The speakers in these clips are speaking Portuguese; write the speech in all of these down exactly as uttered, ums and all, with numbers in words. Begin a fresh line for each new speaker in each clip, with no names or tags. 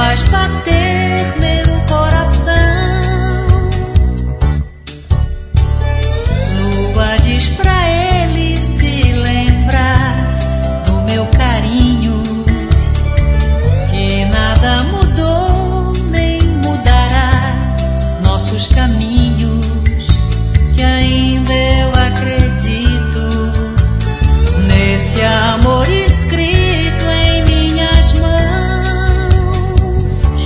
faz bater meu coração. Lua diz pra ele se lembrar do meu carinho, que nada mudou nem mudará nossos caminhos, que ainda eu acredito nesse amor escrito em minhas mãos.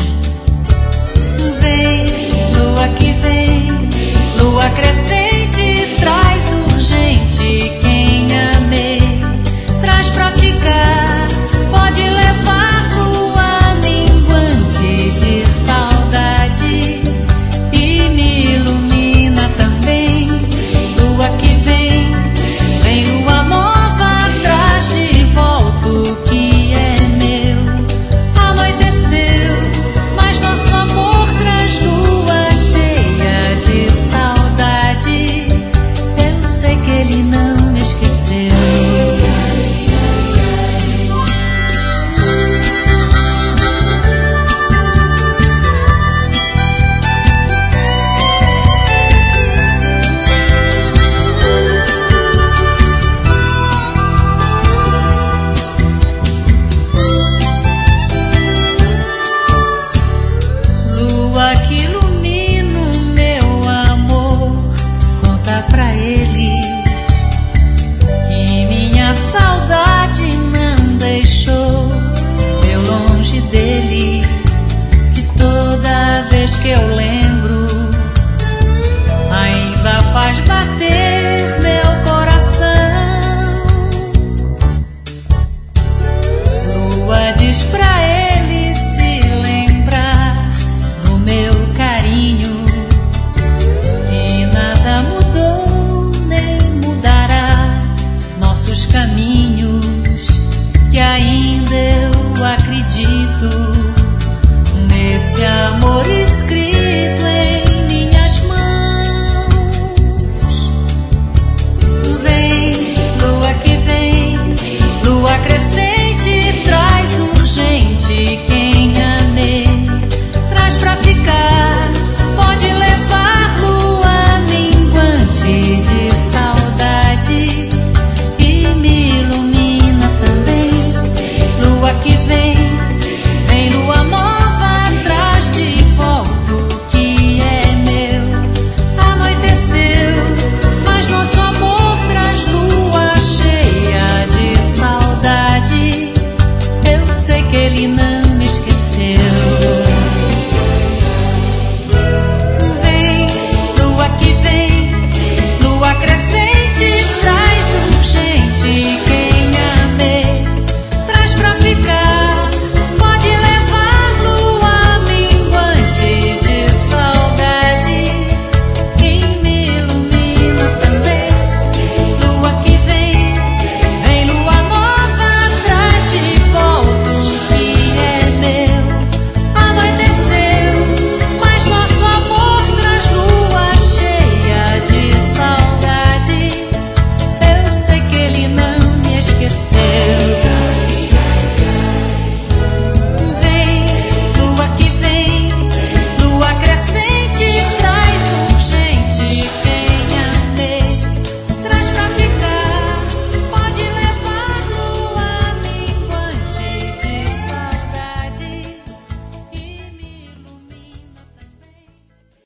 Vem, lua que vem, lua crescente, traz urgente quem amei, traz pra ficar, pode levar lua minguante de saudade e me ilumina também. Lua que vem, vem lua nova, traz de volta o que é meu. Anoiteceu, mas nosso amor traz lua cheia de saudade. Eu sei que ele não me esqueceu. Lua que ilumina o meu amor, conta pra ele que minha saudade não deixou eu longe dele, que toda vez que eu lembro ainda faz bater meu coração. Lua diz pra ele se lembrar do meu carinho, que nada mudou nem mudará nossos caminhos, que ainda